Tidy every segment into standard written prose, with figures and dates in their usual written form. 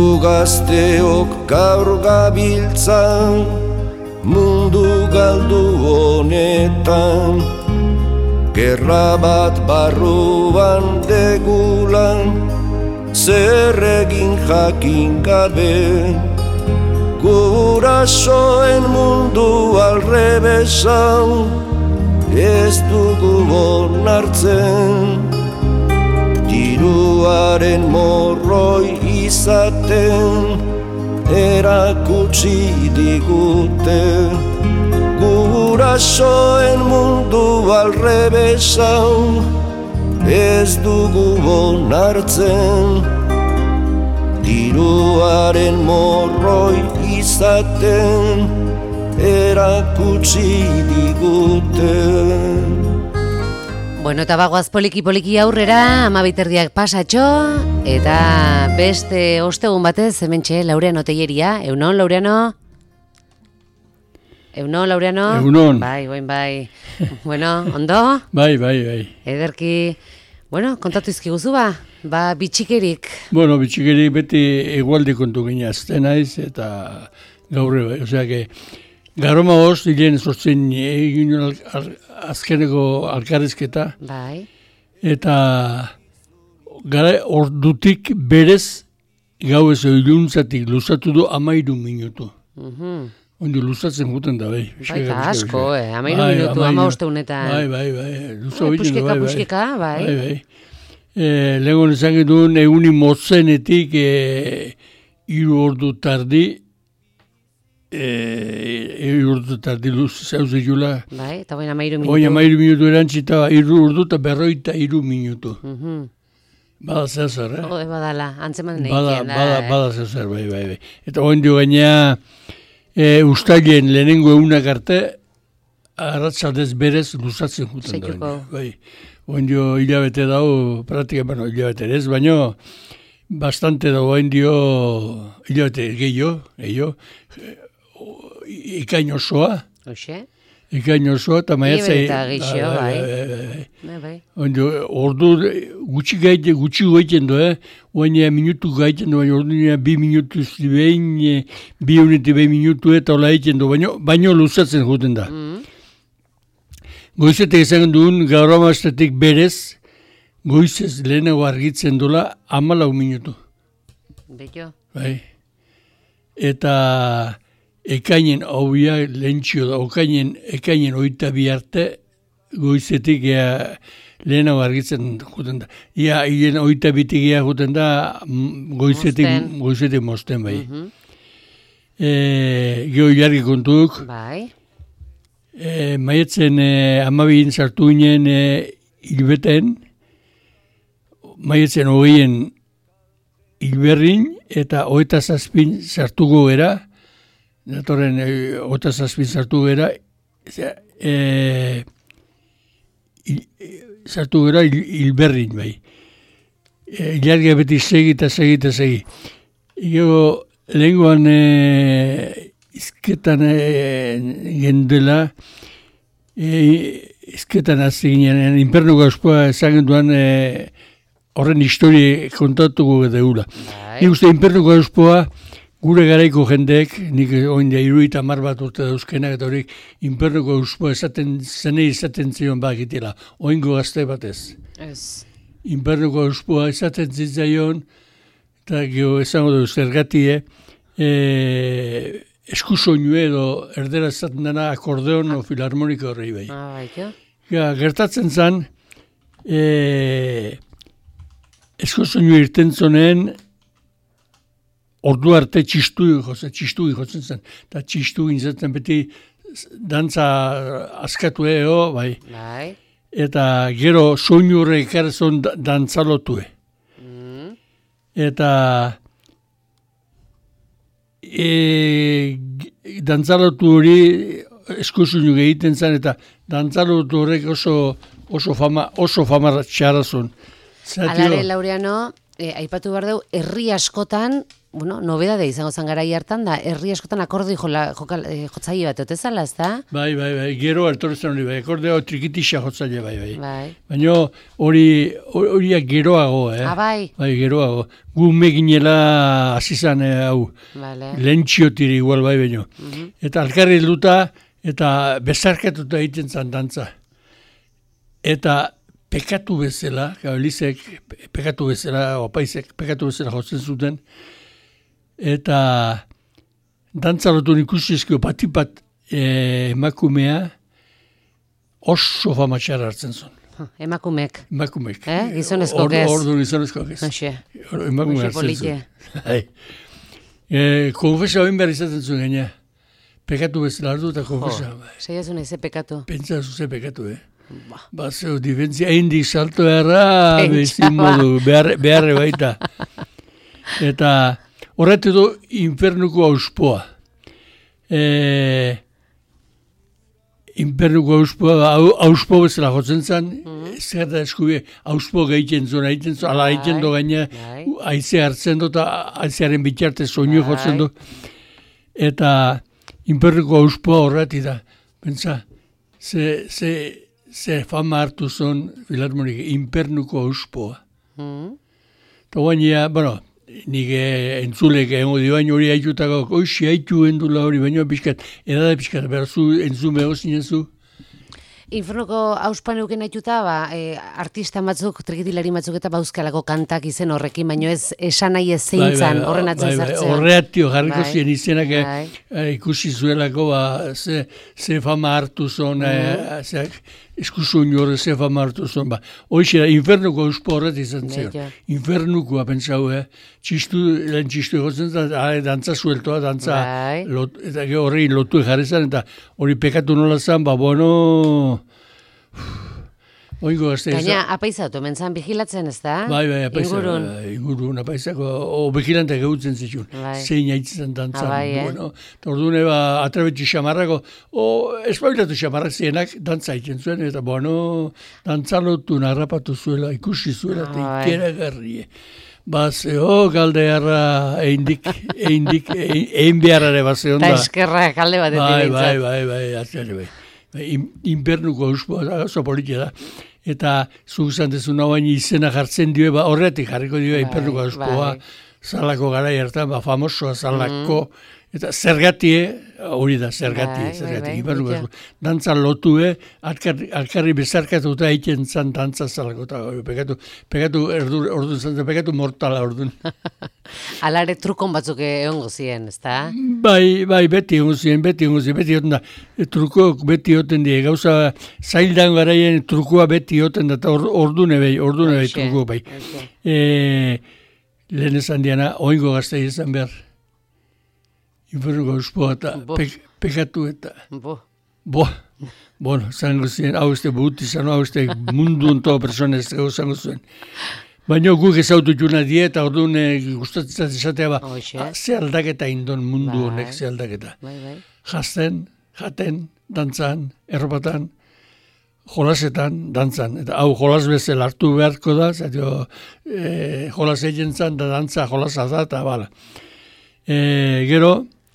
Gu gazteok gaur gabiltzan mundu galdu honetan, gerra bat barruan degulan, zer egin jakin gabe. Gurasoen mundu alrebesan, ez dugu onartzen. Diruaren morroi izaten, erakutsi digute. Gurasoen mundu alrebesan, ez dugu onartzen. Diruaren morroi izaten, erakutsi digute. Bueno, eta bagoaz poliki aurrera, 12:00 pasatxo, eta beste ostegun batez, hementxe, Laureano Telleria. Eunon, Laureano? Eunon, Laureano? Eunon. Bai. Bueno, ondo? Bai. Ederki, bueno, kontatu izkiguzu ba, bitxikerik. Bueno, bitxikerik beti egualde kontu gina azten naiz, eta gaurre bai, osea que Garoma hoz, diren sortzen egin azkeneko alkarrizketa. Bai. Eta ordutik berez gau ez iluntzatik luzatu du 13 minutu. Ondi luzatzen guten da, bai. Baita asko, 13 minutu, 15 unetan. Bai. Puskeka, bai. Legon ezagin duen egunin motzenetik 3 ordu tardi, urdu tardi luz zauze jula. Bai, eta boin 13 minutu. Boin 13 minutu erantzita, 3 urdu eta 43 minutu. Bada zer, Ode badala, antzeman nekien. Bada zer, bai. Eta boin dio gaina, ustailen lehenengo egunak arte, arratzaldez berez luzatzen juten da. Bai. Boin dio hilabete dau, praktikamen hilabete ez, baino, bastante dago boin dio hilabete gehiago, ikain osoa. Oxe? Ikain osoa, eta maiatzai... Eta gixo, bai. Ordu gutxi gaiten du, oain minutu gaiten du, ordu 2 minutu behin, 2 unite 2 minutu eta hola egiten du, baino luzatzen juten da. Goizetek esan duen, gaur amastetik berez, goizez lehenago argitzen dola 14 minutu. Beto? Bai. Eta ekainen haubia lehentxio da, ekainen 22 arte goizetik lehenago argitzen juten da. Ia, 22-tik juten da, goizetik mosten, bai. Geo hilargi kontuk. Bai. Maietzen 12 sartu ginen hilbeten, maietzen 20 hilberrin eta 27 sartuko gara, datorren 27 sartu gara, sartu gara hilberrin, bai. Ilargia beti segi. Ego lehenkoan izketan gendela, izketan hasi ginen, infernuko espoa ezagen duan horren historie kontatuko deula. Nik uste infernuko espoa gure garaiko jendeek, nik oindia 70 bat urte dauzkenak, eta horiek infernuko espoa esaten zion bakitela, oingo gazte batez. Ez. Infernuko espoa esaten zitzaion, eta geho esango du zergatie, eskusoinu edo erdera esaten dena akordeon o filarmoniko horrei bai. Gertatzen zen, eskusoinu irten zonen, ordu arte txistugi jotzen zen. Eta txistugi inzatzen beti dantza askatu bai. Eta gero soinu horrek ekarrezon dantzalotue. Eta dantzalotu hori eskusoinu egiten zen, eta dantzalotu horrek oso fama txarrazun. Alare, Laureano, aipatu behar dugu, herri askotan, nobedade izango zen garai hartan da, herri askotan akordi jotzaile bat, otezala, ez da? Bai, gero hartorezan hori, bai, akordeo trikitixa jotzaile, bai. Baina horiak geroago, bai. Bai, geroago. Gu meginela azizan, hau, lentxiotiri igual, bai, baino. Eta alkarri duta, eta bezarkatuta egiten zan dantza. Eta pekatu bezala, Elizek pekatu bezala, Opaizek pekatu bezala jotzen zuten, eta dantzalotu ikusizko patipat emakumea oso famatxar hartzen zuen. Emakumek. Gizonezko gez. Ordu gizonezko gez. Emakume hartzen zuen. Konfesa hoin behar izaten zuen gaina. Pekatu bezala hartu eta konfesa. Seia zuen eze pekatu. Pentsa zuze pekatu, zeu, difentzia indik salto erra, bezin modu, beharre baita. Eta horretu du infernuko auspoa. Infernuko auspoa, auspo bezala jotzen zen, zer da eskubie, auspo gehiten zuen, ala egiten du gaina, aize hartzen du, eta aizearen bitxarte soinu jotzen du. Eta infernuko auspoa horreti da. Pentsa, ze fama hartu zon Filarmonik infernuko auspoa. Eta guainia, nik entzulek dioain hori haitutako, oixi haitu endula hori, baina pixkat, edade pixkat, berzu entzun beho zinezu. Infernuko auspan euken haituta, artista batzuk, trikitilari batzuk eta bauzkalako kantak izen horrekin, baina ez esan nahi ez zeintzan, horren atzen zartzen. Horreatio jarriko ziren izenak ikusi zuelako, ze fama hartu zon, eskusun jore ze fama hartu zon. Hoxe da, infernuko auspo horret izan zen. Infernukoa pentsau, lehen txistu egotzen zen, dantza zueltoa, dantza, eta horri lotu jarrezan, eta hori pekatu nola zen, oingo gazte izan. Gaina, apaiza otomen zan vigilatzen, ez da? Bai, apaiza. Ingurun, apaizako, vigilantek egutzen zituen. Zein haitzen dantzan. Eta orduan atrabetxi xamarrako, espabilatu xamarrak zienak dantza haitzen zuen, eta dantzalotu narrapatu zuela, ikusi zuela, eta ikera garrie. Galdearra eindik, ein beharrare bazeon da. Eta eskerra kalde bat edo bai. Infernuko auspoa, oso politia da. Eta zuk izan dezun hau izena jartzen dio, horretik jarriko dio infernuko auspoa, zalako gara hartan, famosoa zalako, eta zergatie, hori da, zergatie, infernuko auspoa. Dantza lotue, alkarri bezarkatuta egiten zan dantza zalako, eta pekatu orduan zan, pekatu mortala orduan. Alare trukon batzuk egongo ziren, ez da? Bai, beti egon ziren, beti oten da. Trukok beti oten die, gauza zaildan garaien trukua beti oten da, eta ordune bai truko bai. Lehen esan diana, oingo gazte izan behar. Infernuko auspoa eta pekatu eta... zango ziren, hau este buutizan, hau este mundu onto personez, zango zuen. Baina guk ezautu juna die, eta orduan gustatzen izatea ze aldaketa indon mundu honek, ze aldaketa. Jazten, jaten, dantzan, erropatan, jolasetan, dantzan. Eta hau jolas bezala hartu beharko da, jolas egin zan, da dantza jolasa da, eta bala. Gero,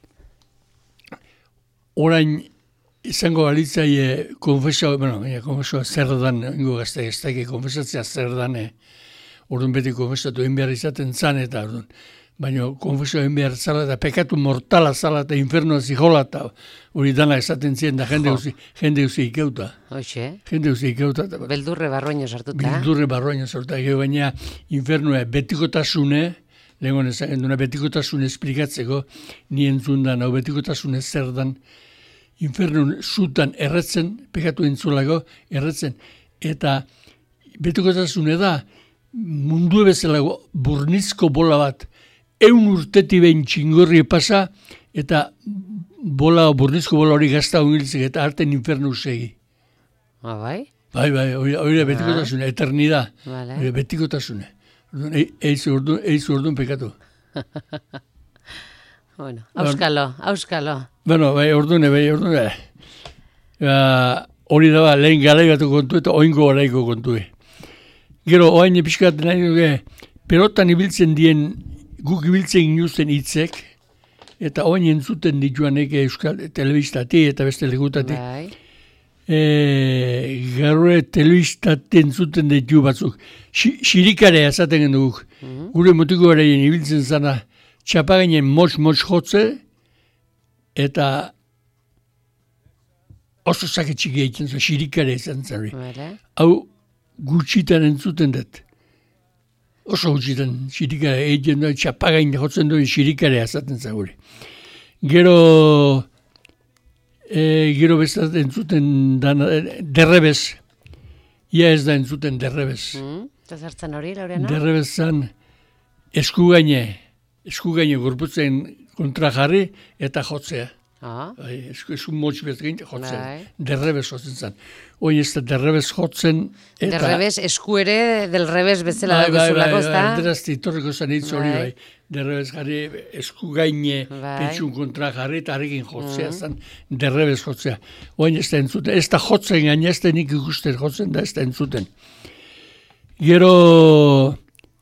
orain izango balitzaie konfesioa zer dan, ingo gazte, ez daiki konfesatzea zer dan, orduan beti konfesatu egin behar izaten zan, eta orduan. Baina konfesio egin behar zala, eta pekatu mortala zala, eta infernua zijola, eta hori dana esaten ziren, da jende uzi ikeuta. Hoxe? Jende uzi ikeuta. Beldurre barroño sartuta. Beldurre barroño sartuta. Baina infernua betikotasune, lehenko nezaken duna, betikotasune esplikatzeko, nien zundan, hau betikotasune zer dan, infernun zutan erretzen, pekatu entzulako, erretzen, eta betikotasune da, mundu bezala burnizko bola bat, 100 urteti behin txingorri pasa, eta burnizko bola hori gazta ungiltzek, eta arten infernu segi. Bai? Bai, hori da betikotasune, eternidad, hori da betikotasune. Eiz orduan pekatu. Bueno, auskalo. Bueno, orduan. Hori da lehen garaibatu kontu eta oingo garaiko kontue. Gero, oain pixkat nahi duge, pelotan ibiltzen guk ibiltzen ginuzten hitzek, eta oin entzuten dituanek Euskal Telebistati eta beste legutati. Bai. Gaur telebistaten zuten ditu batzuk. Xirikarea esaten genduk. Gure motiko garaien ibiltzen zana txapagainen motz jotze eta oso zake txiki egiten zuen, xirikarea izan zen. Hau gutxitan entzuten dut. Oso gutxitan xirikarea egiten duen, txapagain jotzen duen xirikarea esaten zen gure. Gero bezat entzuten derrebez. Ia ez da entzuten derrebez. Eta zertzen hori, Laureano? Derrebez zan eskugaine gorputzen kontra jarri eta jotzea. Esku motx bezgein jotzea. Derrebez jotzen zan. Oin ez da derrebez jotzen. Derrebez, esku ere del revés bezala dagozulako, ez da? Alderazti torreko zan hitz hori bai. Derrebez jarri eskugaine petxun kontra jarri eta harrekin jotzea zan. Derrebez jotzea. Oin ez da entzuten. Ez da jotzen gaina, ez da nik ikusten jotzen da, ez da entzuten. Gero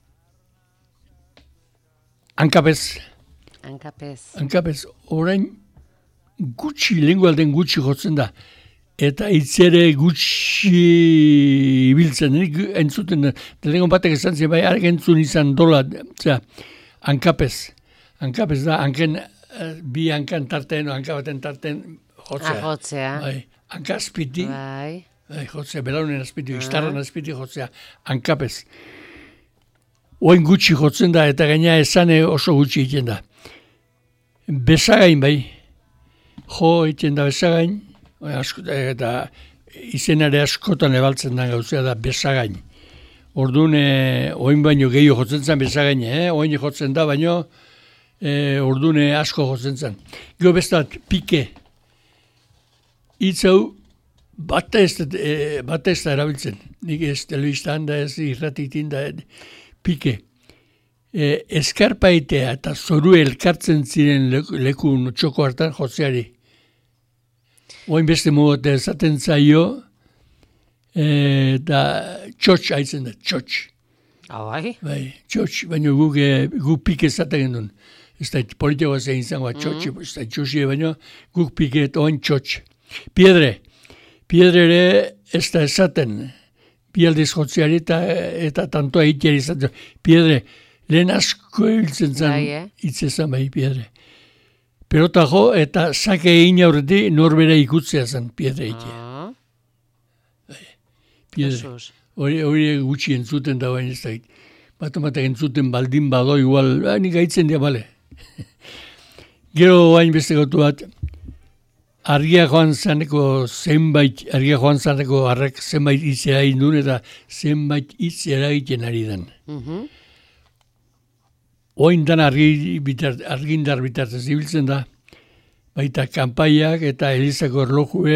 hankapez. Hankapez. Orain gutxi, lengualden gutxi jotzen da. Eta itzere gutxi ibiltzen. Nik entzuten, lengon batek esan zen, bai, arek entzun izan dola, hankapez. Hankapez da, bi hankan tarten, hankabaten tarten jotzea. Jotzea. Bai, hanka azpiti. Bai. Jotzea, belaunen azpiti, iztarran azpiti jotzea, hankapez. Oin gutxi jotzen da, eta gaina esane oso gutxi egiten da. Bezagain bai. Egiten da bezagain, eta izenare askotan ebaltzen da gauzea da bezagain. Orduan, oin baino gehiago jotzen zen bezagain, oin jotzen da, baino orduan asko jotzen zen. Gero bestat, pike. Hitz hau, bata ez da erabiltzen. Nik ez telebistan da, ez irratitin da, pike. Eskarpaitea eta zoru elkartzen ziren leku txoko hartan jotzeari. Oin beste mogote esaten zaio, eta txotx haitzen da, txotx. Bai? Bai, txotx, baina guk pike esaten gendun. Ez da politikoa zein zangoa txotx, ez da txotxi, baina guk pike eta oin txotx. Piedre ere ez da esaten, bialdiz jotzeari eta tantoa hitiari esaten. Piedre, lehen asko hiltzen zen, hitzezan bai, piedre. Pelota jo eta sake egin aurreti norbera ikutzea zen piedre egitea. Piedre. Hori gutxi entzuten da bain ez da. Bat entzuten baldin bado igual, nik gaitzen dira, bale. Gero bain beste gautu bat, argia joan zaneko arrek zenbait hitz eragin duen eta zenbait hitz eragiten ari den. Oin dan argindar bitartez ibiltzen da, baita kanpaiak eta Elizako erlojue,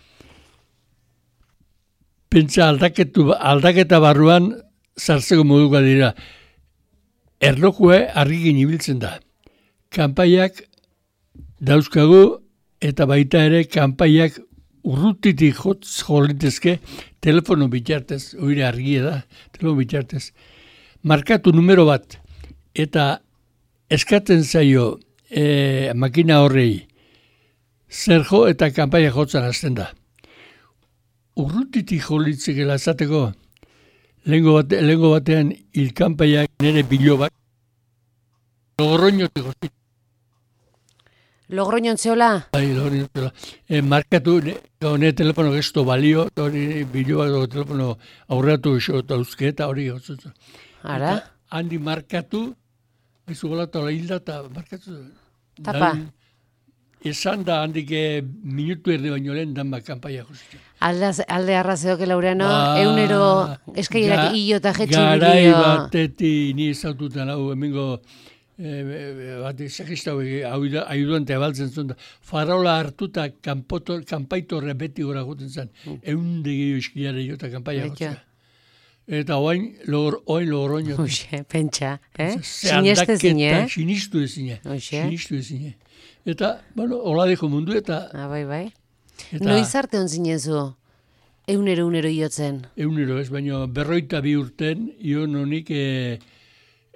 pentsa aldaketa barruan zartzeko moduko dira. Erlojue argigin ibiltzen da. Kanpaiak dauzkagu eta baita ere kanpaiak urrutitik jolitezke telefono bitartez, oire argia da, telefono bitartez. Markatu numero bat. Eta eskatzen zaio makina horrei zer jo eta kanpaia jotzen hasten da. Urrutitik jolitzekela esateko lehengo batean hilkanpaiak nire bilobak Logroñotik jozit. Logroñon zeola? Bai, Logroñon zeola. Markatu, nire telefono gesto balio, hori bilobak telefono aurratu iso eta uzke eta hori jotzen. Ara? Handi markatu, ez golatu ala hilda eta markatu. Tapa? Esan da handik minutu erde baino lehen dan kanpaia justitzen. Alde arrazeoke Laureano, eunero eskailerak hilo eta jetxi bilio. Garai bateti ni ezaututan hau, hemengo bat esagista ayudante abaltzen zuen da. Farola hartuta kanpaitorre beti gora guten zen. Eunde gehiago eskiare jo eta kanpaia gotzea. Eta oain Logroño. Uxe, pentsa, sineste zine, Sinistu ezine. Eta, bueno, hola dejo mundu eta... Bai. Noiz arte hon zinezu? Eunero iotzen? Eunero ez, baina 42 urten, ion honik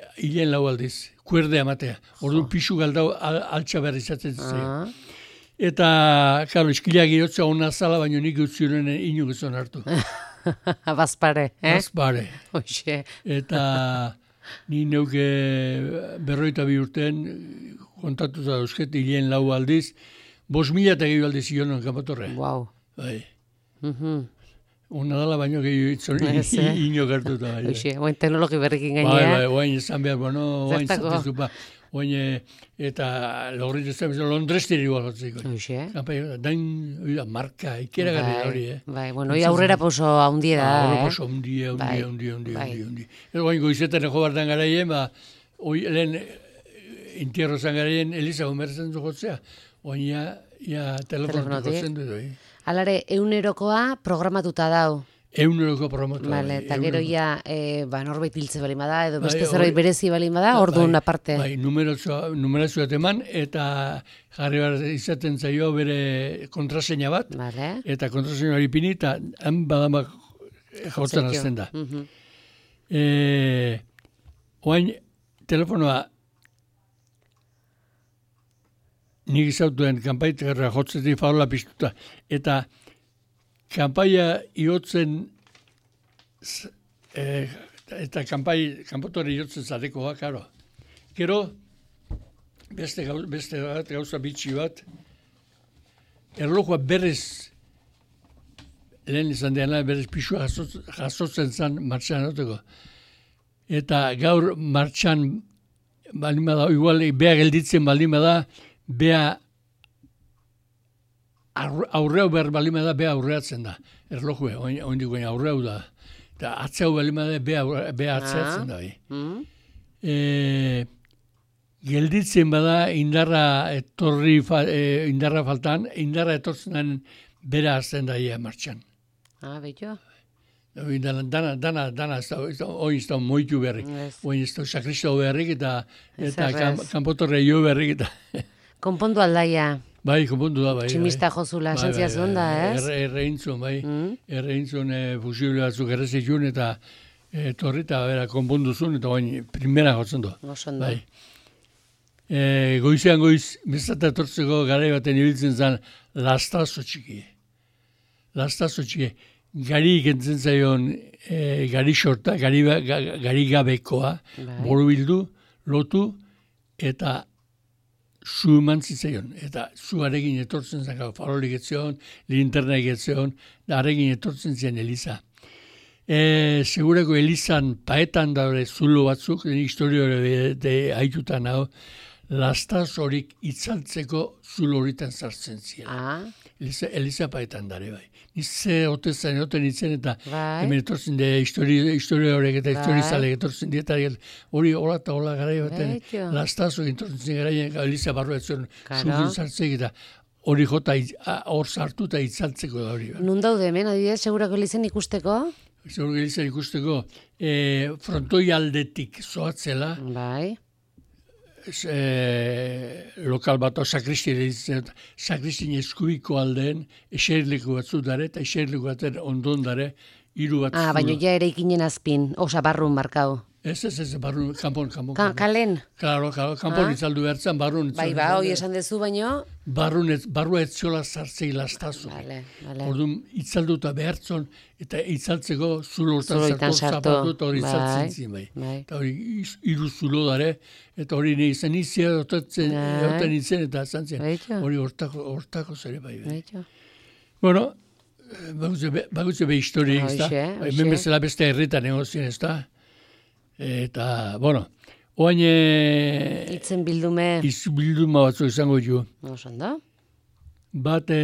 hilen lau aldiz, kuerde amatea. Orduan pixu galdau altxa behar izaten zen. Eta, karo, eskiliak irotza hona zala, baina nik utziren inugizon hartu. Bazpare, Bazpare. Oixe. Eta ni neuke 52 urtean kontatuta dauzket hilen lau aldiz, 5.000 eta gehiago aldiz ionon kapatorre. Wow. Bai. Una dala baino gehiago itzon inok hartuta. Oixe, oain teknologi berrikin gainea. Bai, oain esan behar, bueno, oain zatezu pa. Oain, eta logrit ez da, Londres tiri guagotziko. Oixe. Dain, marka, ikera garri hori, Bai, bueno, aurrera pauso haundi da, Aurrera pauso haundi. Eta oain goizetan ego bardan garaien, lehen intierro zan garaien, Elisa Gomerzen dugotzea, oain ja telefonotik gotzen du. Alare, eunerokoa programatuta dau. Euneroko programatuta. Vale, eta gero ja, norbait hiltze balin bada, edo beste zerbait berezi balin bada, orduan aparte. Bai, numerazioa eman, eta jarri behar izaten zaio bere kontraseina bat, eta kontraseina hori pini, eta han badamak jotzen azten da. Oain, telefonoa nik izautuen kanpaitarra jotzetik farola piztuta, eta kanpaia iotzen eta kanpotori iotzen zarekoa, karo. Gero, beste gauza bitxi bat, erlojua berrez, lehen izan dena, berrez pixua jasotzen zen martxan oteko. Eta gaur martxan baldin bada, igual, bea gelditzen baldin bada, bea aurreau behar balima da, bea aurreatzen da. Erlojue, oindik baina aurreau da. Eta atzeu balima da, bea atzeatzen da. Gelditzen bada indarra faltan, indarra etortzen bera azten da ia martxan. Beito? Dana oin ez da moitu beharrik. Oin ez da sakristau beharrik eta kanpotorre jo beharrik eta... Konpondu aldaia. Bai, konpondu da, bai. Tximista jozula, esantzia zuen da, ez? Erreintzun, bai. Erreintzun fusible batzuk errezitxun eta torri eta konpondu zuen eta bain primera jotzen du. Gozondo. Bai. Goizean goiz, bezata etortzeko garai baten ibiltzen zen lastazo txiki. Lastazo txiki. Gari ikentzen zaion, gari xorta, gari gabekoa, boru bildu, lotu, eta zu eman zitzaion. Eta zuarekin etortzen zen, farolik etzion, linterna etzion, arekin etortzen zen Eliza. Segurako Elizan paetan daure zulo batzuk, historio hori haitutan hau, lastaz horik itzaltzeko zulo horitan sartzen ziren. Eliza paetan dare, bai. Nize hotezan egoten itzen eta hemen etortzen de historia horrek eta historizalek etortzen dieta hori hola eta hola gara baten lastaz hori etortzen garaien Eliza barru etzen zukin sartzek eta hori jota hor sartu eta itzaltzeko da hori. Nun daude hemen, adibidez, segurako Elizen ikusteko? Segurako Elizen ikusteko frontoi aldetik zoatzela. Bai. Lokal bat, sakristin eskubiko aldeen, eserleku batzu dare, eta eserleku baten ondon dare, hiru batzu. Baina ja ere ikinen azpin, osa barrun markau. Ez, barrun, kanpon. Kalen? Claro, kanpon itzaldu behartzen, barrun. Bai, hoi esan dezu baino? Barrua etziola sartzei lastazu. Orduan, itzaldu eta behartzen, eta itzaltzeko zulo hortan sartu eta hori itzaltzen zin, bai. Eta hori hiru zulo dare, eta hori izan izia oten itzen eta zantzen. Hori hortako zere, bai. Bueno, bagutze be historia ez da. Hemen bezala beste herritan egozien ez da. Eta, bueno, oain... Itzen bildume... Bilduma batzuk izango jo. Osan da? Bat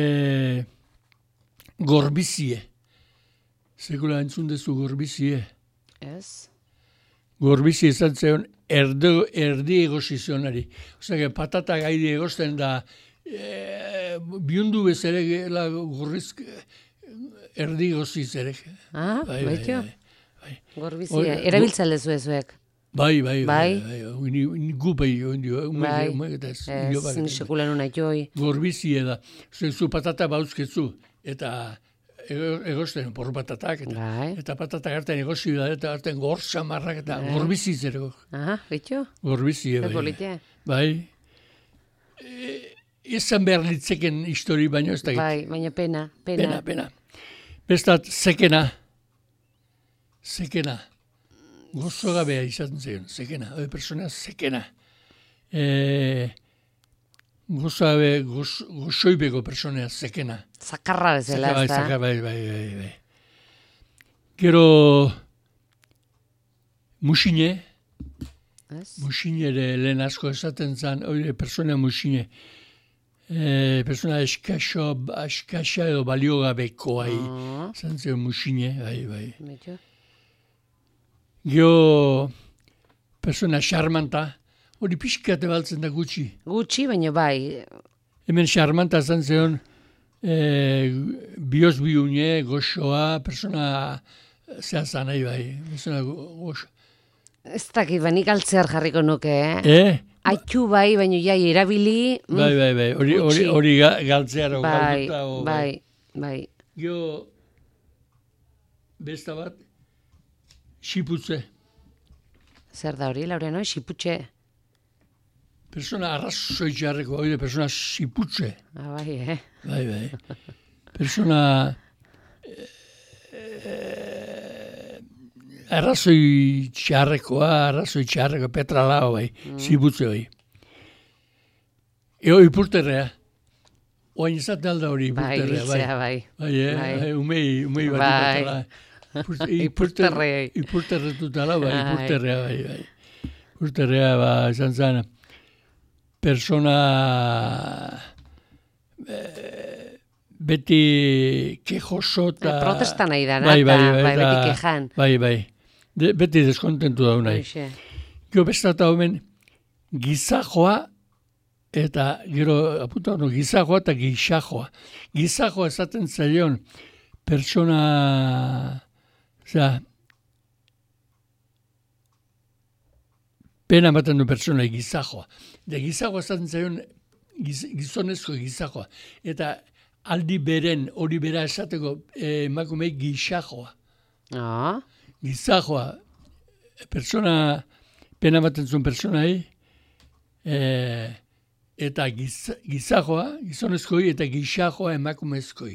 gorbizie. Sekula entzun dezu gorbizie. Ez. Gorbizie izan zeon erdi egosizionari. Osea, patata gaidi egosten da biundu bezere gorrizk erdi egoziz ere. Baitio? Gorbizia, erabiltzalde zuezuek? Bai. Gu bai, sekulan unai joi. Gorbizia da. Zu patata bauzketzu, eta egosten porru patatak, eta patatak hartan egozi da, eta hartan gor samarrak, eta gorbizi zergo. Aha, betxo? Gorbizi, bai. Izan behar litzeken histori baino ez da. Bai, baina pena. Bestat, sekena. Gozo gabea izaten zion, sekena. Persona sekena. Gozo gabe, gozoibeko personea sekena. Zakarra bezala, ez da? Bai. Gero, musine. Musine ere lehen asko esaten zan, persona musine. Persona eskaxa edo baliogabekoa zantzio musine, bai. Gio persona xarmanta, hori pixkate baltzen da gutxi. Gutxi, baina bai. Hemen xarmanta zantzion, bioz biune, goxoa, persona zehazan nahi bai. Persona goxo. Ez dakit, banik altzear jarriko nuke, Aitu bai, baina jai erabili. Bai. Hori galtzearo galduta. Bai. Gio, besta bat, xiputze. Zer da hori, Laureano, xiputze? Persona arrazoi txarreko, persona xiputze. Bai, Bai. Persona arrazoi txarreko, petralao, bai, xiputze, bai. Eo ipurterrea. Oain izaten alda hori ipurterrea, bai. Bai, umei bat ipurterrea. Ipurterretutala, bai, ipurterrea, bai. Ipurterrea, izan zen, persona beti kejoso eta... Protesta nahi da, beti kejan. Bai. Beti deskontentu da nahi. Gero bestata homen, gizajoa eta, gero, apunta hori, gizajoa eta gixajoa. Gizajoa esaten zaion, persona, pena ematen du persona gizajoa. Gizajoa esaten zaion, gizonezko gizajoa. Eta aldi beren, hori bera esateko emakumei gixajoa. Gizajoa, persona, pena ematen zuen personai, eta gizajoa, gizonezkoi, eta gixajoa emakumezkoi.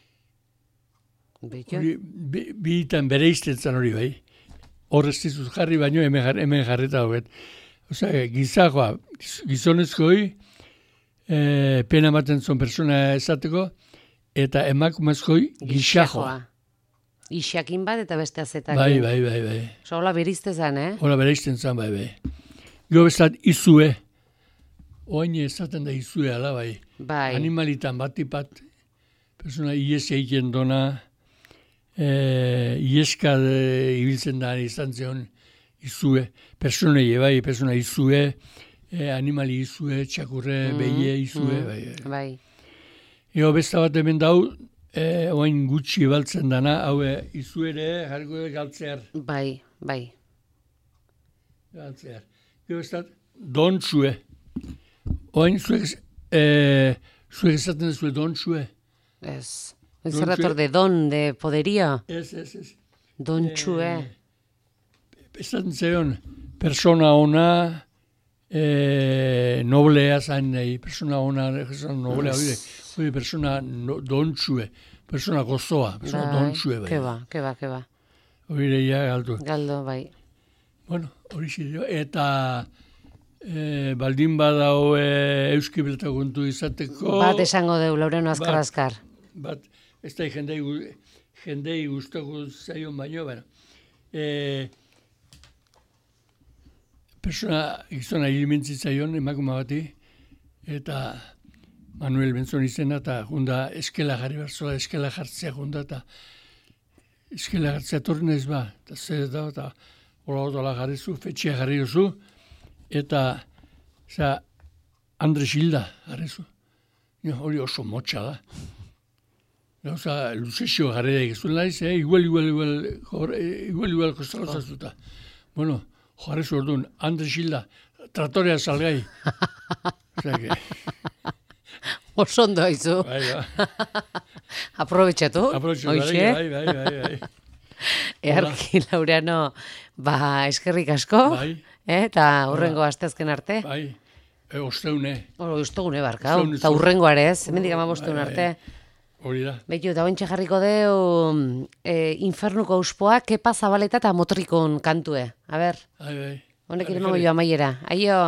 Bitan bere iztetzen hori bai. Horrez dizuz jarri baino hemen jarreta hoget. Gizajoa, gizonezkoi, pena ematen zuen persona esateko, eta emakumezkoi gixajoa. Ixakin bat eta beste azetak. Bai. Hola berizte zen, Hola berizten zen, bai. Gero bestat, izue. Oain ezaten da izue, ala, bai. Animalitan batipat, persona ies egiten dona, ieska ibiltzen da izan zion izue. Persona izue, animali izue, txakurre, beie izue, bai. Gero besta bat hemen dau, oain gutxi baltzen dana, hau izuere jarko galtzear. Bai. Galtzear. Gero ez da, dontsue. Oain zuek esaten zuen dontsue. Ez. Zerrator de don, de poderia. Ez. Dontsue. Esaten zion, persona ona, noblea zain nahi, persona ona, noblea, hori persona dontsue, persona gozoa, persona dontsue. Keba. Hori deia galdu. Galdo, bai. Bueno, hori zidio, eta baldin badao euskibelta guntu izateko... Bat esango deu, Laureano azkar. Bat, ez da jendei guztoko zaion baino, persona gizona hilmentzitzaion emakuma bati, eta Manuel Benzon izena, eta junda eskela jarri barzoa, eskela jartzea junda, eta eskela jartzea torri nahiz ba, eta zer da, eta hola jarri zu, fetxea jarri zu, eta Andres Hilda jarri zu. Hori oso motxa da. Gauza, luzexio jarri da egizun nahiz, igual kostalazazuta. Bueno, jarri zu orduan, Andres Hilda, tratorea salgai. Oso ondo haizu. Bai. Aprobetxatu. Bai. Earki, Laureano, eskerrik asko. Bai. Eta hurrengo asteazken arte. Bai. Osteune. Osteune barkau. Eta hurrengo arez, hemendik 15 arte. Hori da. Beitu, da ointxe jarriko deu Infernuko auspoa, Kepa Zabaleta eta Motrikon kantue. A ber, honek iremango jo amaiera. Aio!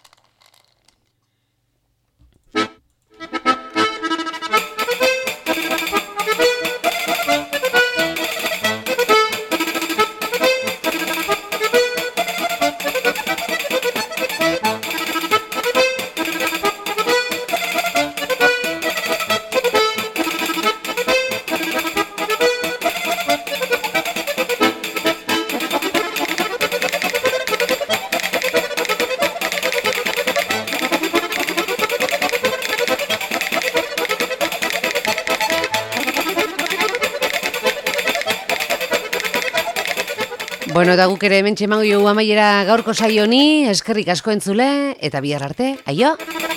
Bueno, eta guk ere hementxe emango jogu amaiera gaurko saio honi, eskerrik asko entzule, eta bihar arte, aio!